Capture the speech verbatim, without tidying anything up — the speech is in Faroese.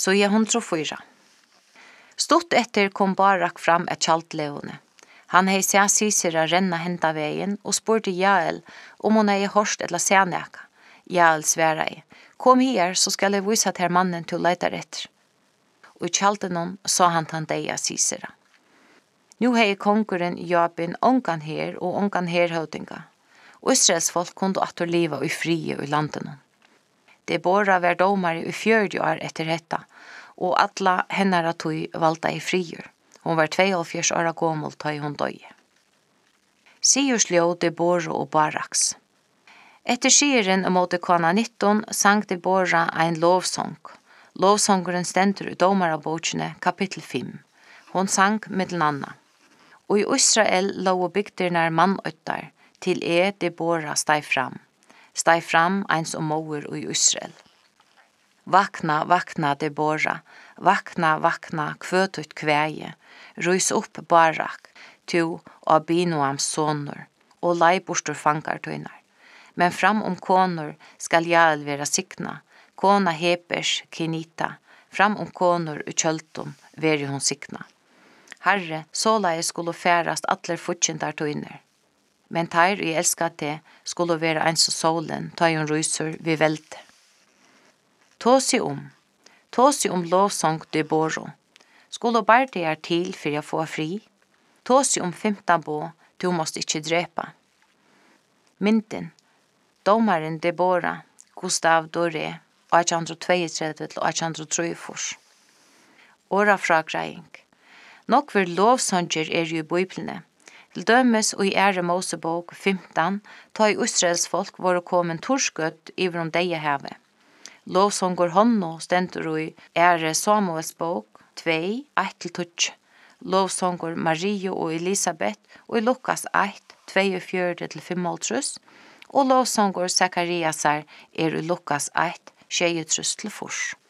Så jeg hundre og fyra. Stort etter kom Barak fram et kjaltlevende. Han hei seg Sisera renna henta veien og spurte Jael om hun hei hørst eller seneka. Jael sværa i, kom her så skal jeg vise til mannen til leitar etter. Og i kjaltenon sa han til deia Sisera. Nu hei konkurren Jabin ongan her og ongan herhøvdinga. Og Israels folk kunde atter liva i frie i landen. Det båra var domare i fjörde år etter hetta, og alla hennara tog valda i frier. Hon var tveoghalvfjerds år gammel da hon døye. Sigursljo Deborah og Baraks. Etter skiren mot kona nitton sang Deborah ein lovsång. Lovsångeren stender i domarabokene kapittel fem. Hon sang middelen anna. Og i Israel lå bygdernar mannøttar, til e Deborah steg fram. Steg fram eins og moer i Israel. Vakna, vakna Deborah, vakna, vakna, kvøtut kveie, rys opp Barak, to og Binoams sonur, og leibostor fangar tøynar. Men fram om konur skal Jael vera sikna, kona Hepers Kenita, fram om konur u kjøltum veri hon sikna. Herre, såleie skulle færast atler futsintar tøyner. Men teir i elskate skulle vera eins og solen, tøy hon rysur vi velte. Tåsi om, tåsi om lovsång Deborah. Skulle bare det er til for å få fri? Tåsi om femta bo, du måste ikke drepa. Mynden, domaren Deborah, Gustav Doré, eighteen twenty-two til eighteen thirty-four. Åra fra greying. Nok vir lovsanger er jo i Bibelene. Til dømes og i ære Mosebok fimtan, ta i Israels folk var kommet torskøtt iver om deie havet. Lovsanger honno stendur i ære Samuels bok two, one til tolv. Lovsanger Marie og Elisabeth og i Lukas one, twenty-four til fifty. Og lovsanger Zakariasar er i Lukas one, twenty-three til four.